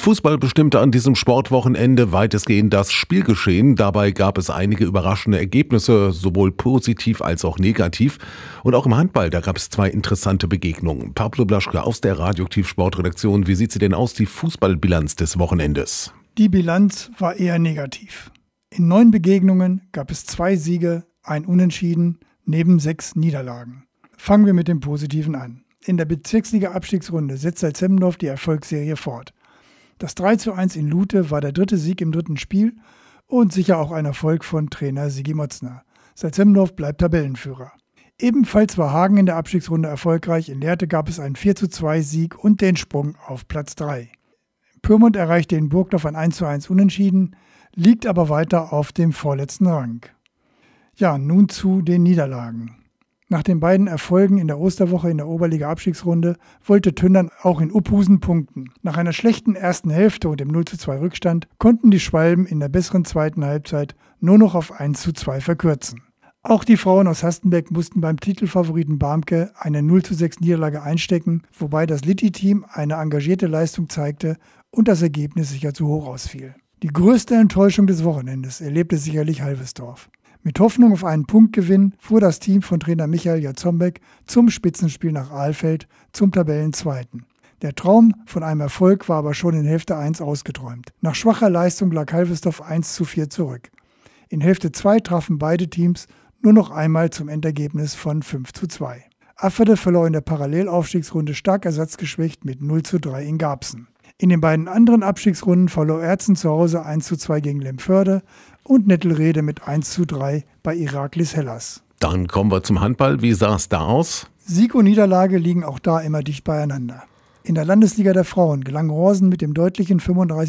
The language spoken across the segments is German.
Fußball bestimmte an diesem Sportwochenende weitestgehend das Spielgeschehen. Dabei gab es einige überraschende Ergebnisse, sowohl positiv als auch negativ. Und auch im Handball, da gab es 2 interessante Begegnungen. Pablo Blaschke aus der Radioaktiv Sportredaktion. Wie sieht sie denn aus, die Fußballbilanz des Wochenendes? Die Bilanz war eher negativ. In 9 Begegnungen gab es 2 Siege, 1 Unentschieden, neben 6 Niederlagen. Fangen wir mit dem Positiven an. In der Bezirksliga-Abstiegsrunde setzt Salzhemmendorf die Erfolgsserie fort. Das 3:1 in Lute war der 3. Sieg im 3. Spiel und sicher auch ein Erfolg von Trainer Sigi Motzner. Salzhemmendorf bleibt Tabellenführer. Ebenfalls war Hagen in der Abstiegsrunde erfolgreich. In Lehrte gab es einen 4:2 Sieg und den Sprung auf Platz 3. Pyrmont erreichte in Burgdorf ein 1:1 Unentschieden, liegt aber weiter auf dem vorletzten Rang. Ja, nun zu den Niederlagen. Nach den beiden Erfolgen in der Osterwoche in der Oberliga-Abstiegsrunde wollte Tündern auch in Uphusen punkten. Nach einer schlechten ersten Hälfte und dem 0:2 Rückstand konnten die Schwalben in der besseren zweiten Halbzeit nur noch auf 1:2 verkürzen. Auch die Frauen aus Hastenbeck mussten beim Titelfavoriten Barmke eine 0:6 Niederlage einstecken, wobei das Litti-Team eine engagierte Leistung zeigte und das Ergebnis sicher zu hoch ausfiel. Die größte Enttäuschung des Wochenendes erlebte sicherlich Halvesdorf. Mit Hoffnung auf einen Punktgewinn fuhr das Team von Trainer Michael Jatzombeck zum Spitzenspiel nach Alfeld zum Tabellenzweiten. Der Traum von einem Erfolg war aber schon in Hälfte 1 ausgeträumt. Nach schwacher Leistung lag Halvesdorf 1:4 zurück. In Hälfte 2 trafen beide Teams nur noch einmal zum Endergebnis von 5:2. Afferde verlor in der Parallelaufstiegsrunde stark ersatzgeschwächt mit 0:3 in Garbsen. In den beiden anderen Abstiegsrunden verlor Erzen zu Hause 1:2 gegen Lemförde und Nettelrede mit 1:3 bei Iraklis Hellas. Dann kommen wir zum Handball. Wie sah es da aus? Sieg und Niederlage liegen auch da immer dicht beieinander. In der Landesliga der Frauen gelang Horsen mit dem deutlichen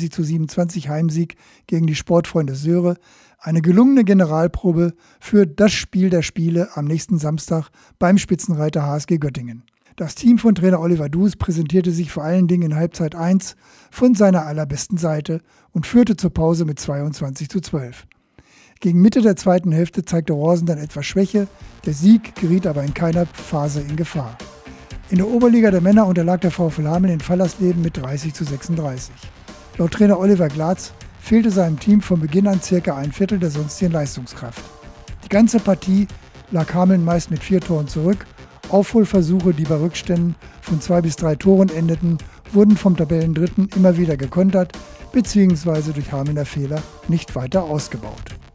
35:27 Heimsieg gegen die Sportfreunde Söhre eine gelungene Generalprobe für das Spiel der Spiele am nächsten Samstag beim Spitzenreiter HSG Göttingen. Das Team von Trainer Oliver Dus präsentierte sich vor allen Dingen in Halbzeit 1 von seiner allerbesten Seite und führte zur Pause mit 22:12. Gegen Mitte der zweiten Hälfte zeigte Horsen dann etwas Schwäche, der Sieg geriet aber in keiner Phase in Gefahr. In der Oberliga der Männer unterlag der VfL Hameln in Fallersleben mit 30:36. Laut Trainer Oliver Glatz fehlte seinem Team von Beginn an circa ein Viertel der sonstigen Leistungskraft. Die ganze Partie lag Hameln meist mit 4 Toren zurück. Aufholversuche, die bei Rückständen von 2 bis 3 Toren endeten, wurden vom Tabellendritten immer wieder gekontert bzw. durch Hamelner Fehler nicht weiter ausgebaut.